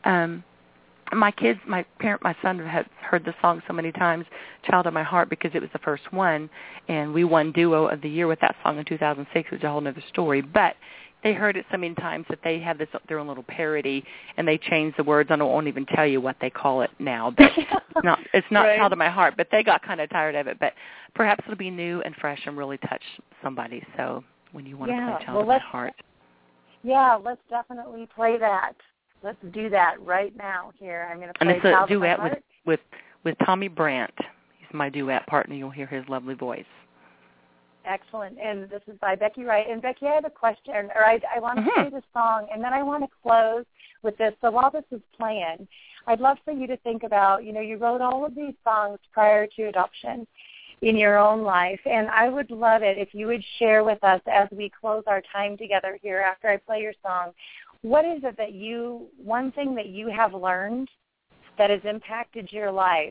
my kids, my son has heard the song so many times, Child of My Heart, because it was the first one, and we won Duo of the Year with that song in 2006, which is a whole other story. But they heard it so many times that they have their own little parody, and they changed the words. I won't even tell you what they call it now. But it's not right. Child of My Heart, but they got kind of tired of it. But perhaps it'll be new and fresh and really touch somebody. So when you want to play Child of My Heart. Yeah, let's definitely play that. Let's do that right now here. I'm going to play Child of My Heart. And it's a duet with Tommy Brandt. He's my duet partner. You'll hear his lovely voice. Excellent. And this is by Becky Wright. And, Becky, I have a question, or I want to play this song, and then I want to close with this. So while this is playing, I'd love for you to think about, you know, you wrote all of these songs prior to adoption in your own life, and I would love it if you would share with us as we close our time together here after I play your song, what is it that one thing that you have learned that has impacted your life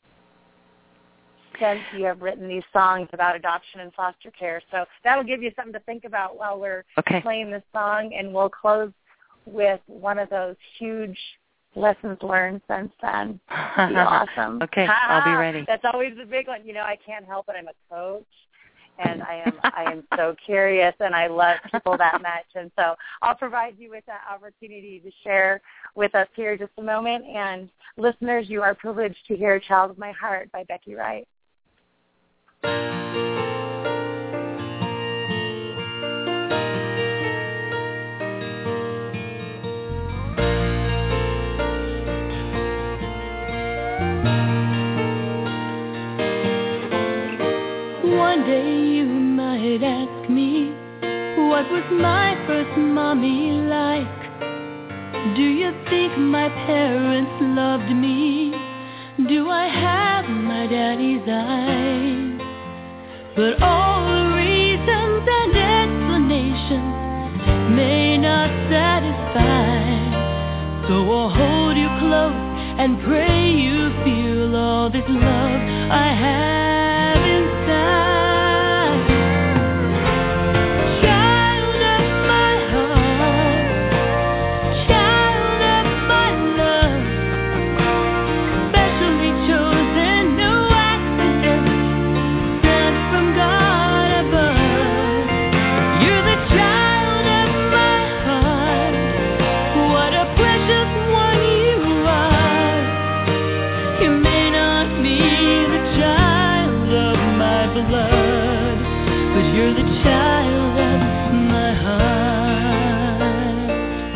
since you have written these songs about adoption and foster care? So that'll give you something to think about while we're playing this song, and we'll close with one of those huge lessons learned since then. Be awesome. Okay, I'll be ready. That's always the big one. You know, I can't help it. I'm a coach. And I am so curious, and I love people that much. And so I'll provide you with that opportunity to share with us here in just a moment. And listeners, you are privileged to hear Child of My Heart by Becky Wright. Someday you might ask me, what was my first mommy like? Do you think my parents loved me? Do I have my daddy's eyes? But all the reasons and explanations may not satisfy. So I'll hold you close and pray you feel all this love I have inside. Child of my heart, child of my love, specially chosen, no accident, sent from God above. You're the child of my heart, what a precious one you are. You may not be the child of my blood, but you're the child of my heart.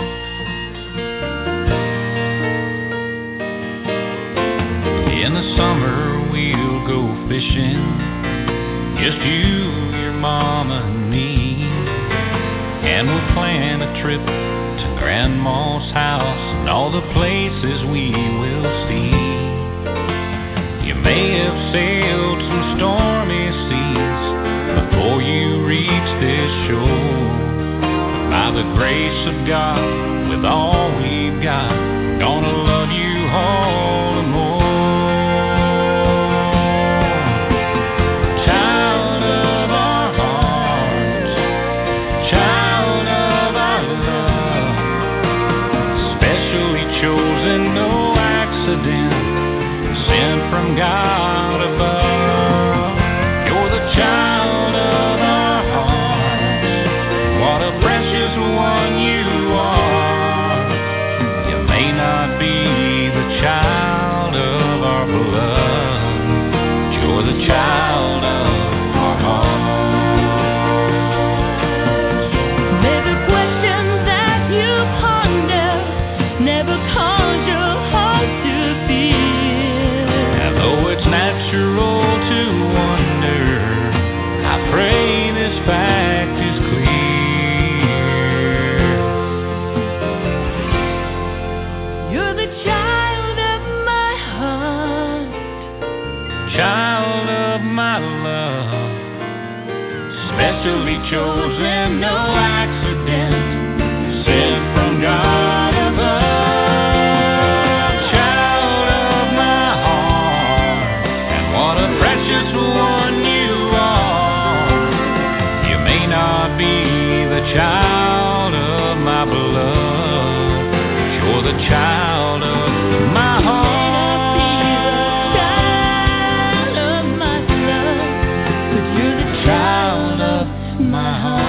In the summer we'll go fishing, just you, your mama and me, and we'll plan a trip to Grandma's house and all the places we will see. You may have sailed some stormy seas before you reach this shore. By the grace of God, with all we've got, gonna love you all the more. Child of our hearts, child of our love, specially chosen, no accident, sent from God above. You're the child of our hearts, what a precious one you are. You may not be the child of our blood, but you're the child of our hearts. Never questions that you ponder, never cause your heart to feel. And though it's natural to wonder, I pray this fact is clear. You're the child of my heart. Child of my love, specially chosen, no accident, sent from God above. Child of my heart, and what a precious one you are. You may not be the child of my blood, but you're the child of my heart. Child of my love, but you're the Child of my heart.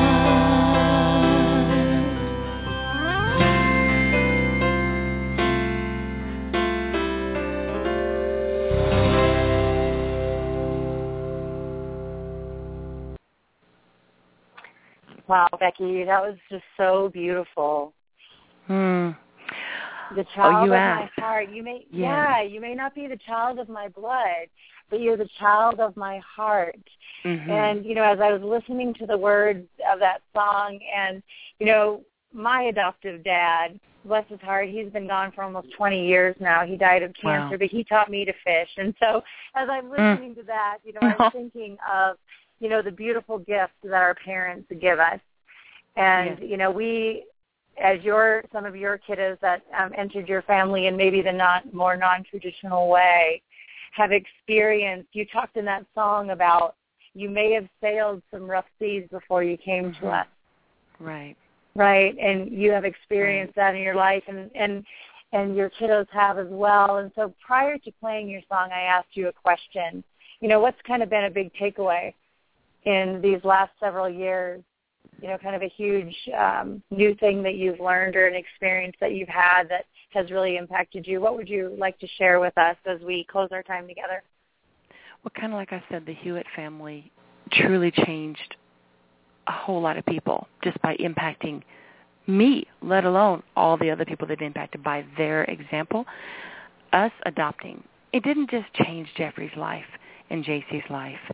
Wow, Becky, that was just so beautiful. Hmm. The child you of asked. my heart. You may, Yeah. you may not be the child of my blood, but you're the child of my heart. Mhm. And, as I was listening to the words of that song, and, my adoptive dad, bless his heart, he's been gone for almost 20 years now. He died of cancer, Wow. but he taught me to fish. And so as I'm listening to that, I'm thinking of, the beautiful gifts that our parents give us. And, we, as some of your kiddos that entered your family in maybe the more non-traditional way, have experienced, you talked in that song about you may have sailed some rough seas before you came to us. Right. Right, and you have experienced that in your life, and your kiddos have as well. And so prior to playing your song, I asked you a question. What's kind of been a big takeaway in these last several years? Kind of a huge new thing that you've learned or an experience that you've had that has really impacted you. What would you like to share with us as we close our time together? Well, kind of like I said, the Hewitt family truly changed a whole lot of people just by impacting me, let alone all the other people they've impacted by their example. Us adopting, it didn't just change Jeffrey's life and JC's life.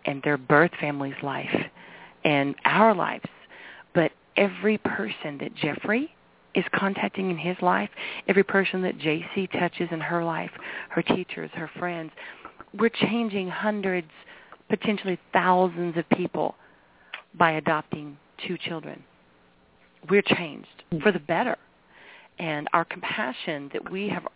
and their birth family's life and our lives. But every person that Jeffrey is contacting in his life, every person that JC touches in her life, her teachers, her friends, we're changing hundreds, potentially thousands of people by adopting 2 children. We're changed for the better. And our compassion that we have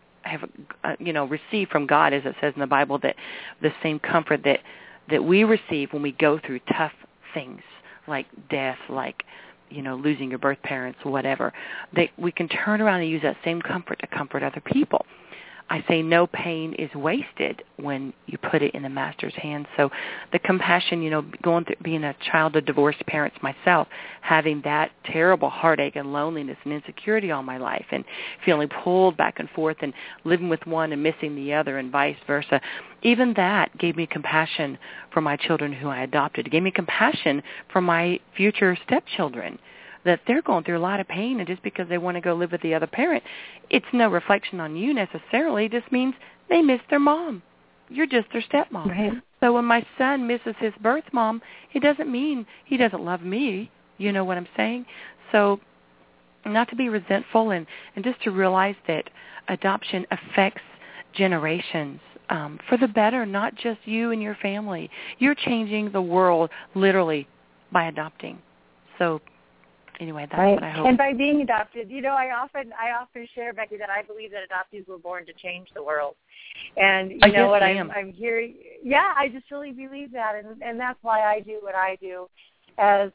received from God, as it says in the Bible, that the same comfort that we receive when we go through tough things like death, like losing your birth parents or whatever, that we can turn around and use that same comfort to comfort other people. I say no pain is wasted when you put it in the Master's hands. So the compassion, going through being a child of divorced parents myself, having that terrible heartache and loneliness and insecurity all my life, and feeling pulled back and forth and living with one and missing the other and vice versa, even that gave me compassion for my children who I adopted. It gave me compassion for my future stepchildren, that they're going through a lot of pain, and just because they want to go live with the other parent, it's no reflection on you necessarily. It just means they miss their mom. You're just their stepmom. Right. So when my son misses his birth mom, it doesn't mean he doesn't love me. You know what I'm saying? So not to be resentful and just to realize that adoption affects generations for the better, not just you and your family. You're changing the world literally by adopting. So anyway, that's right. what I hope. And by being adopted, I often share, Becky, that I believe that adoptees were born to change the world. And you know what I'm hearing? Yeah, I just really believe that, and that's why I do what I do as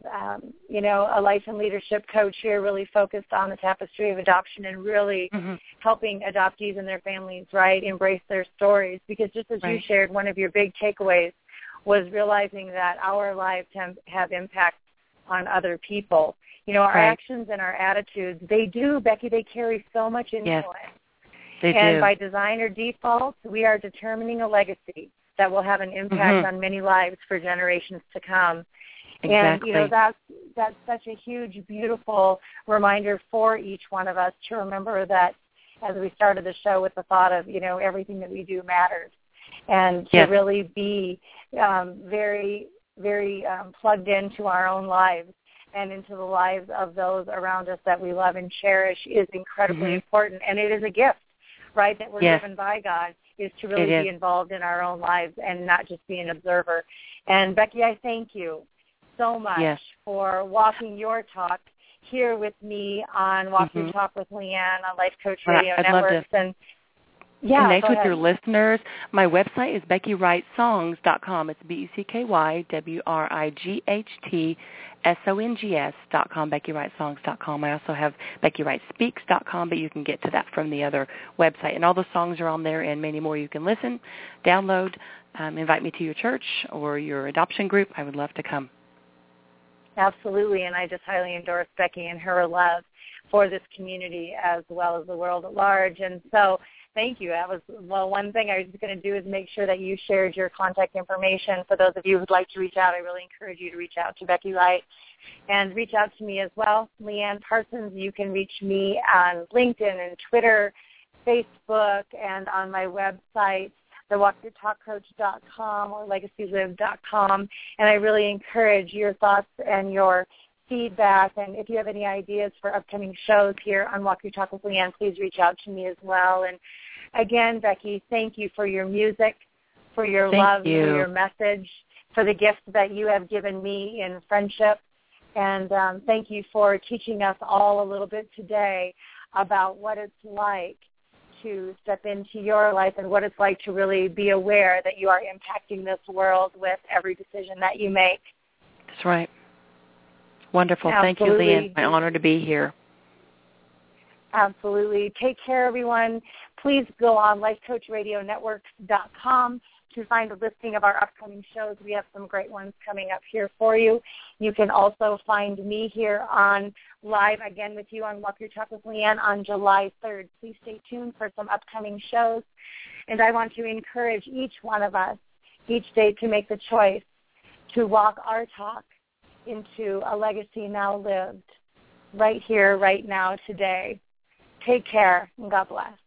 a life and leadership coach here, really focused on the tapestry of adoption and really helping adoptees and their families, right, embrace their stories. Because just as you shared, one of your big takeaways was realizing that our lives have impact on other people. Our actions and our attitudes, they do, Becky, they carry so much influence. Yes, they do. And by design or default, we are determining a legacy that will have an impact on many lives for generations to come. Exactly. And, that's such a huge, beautiful reminder for each one of us to remember that as we started the show with the thought of, everything that we do matters. And to really be very, very plugged into our own lives and into the lives of those around us that we love and cherish is incredibly important. And it is a gift, right, that we're given by God, is to really be involved in our own lives and not just be an observer. And, Becky, I thank you so much for walking your talk here with me on Walk Your Talk with Leanne on Life Coach Radio Networks. And connect with your listeners. My website is BeckyWrightSongs.com. It's BeckyWrightsongs.com, BeckyWrightSongs.com. I also have BeckyWrightSpeaks.com, but you can get to that from the other website. And all the songs are on there and many more you can listen, download, invite me to your church or your adoption group. I would love to come. Absolutely, and I just highly endorse Becky and her love for this community as well as the world at large. And so thank you. That was, one thing I was going to do is make sure that you shared your contact information. For those of you who'd like to reach out, I really encourage you to reach out to Becky Wright and reach out to me as well. Leanne Parsons, you can reach me on LinkedIn and Twitter, Facebook, and on my website, thewalkyourtalkcoach.com or legacylive.com. And I really encourage your thoughts and your feedback. And if you have any ideas for upcoming shows here on Walk Your Talk with Leanne, please reach out to me as well. And again, Becky, thank you for your music, for your love, for your message, for the gift that you have given me in friendship. And thank you for teaching us all a little bit today about what it's like to step into your life and what it's like to really be aware that you are impacting this world with every decision that you make. That's right. Wonderful. Absolutely. Thank you, Leanne. My honor to be here. Absolutely. Take care, everyone. Please go on lifecoachradionetworks.com to find a listing of our upcoming shows. We have some great ones coming up here for you. You can also find me here on live again with you on Walk Your Talk with Leanne on July 3rd. Please stay tuned for some upcoming shows. And I want to encourage each one of us each day to make the choice to walk our talk into a legacy now lived right here, right now, today. Take care, and God bless.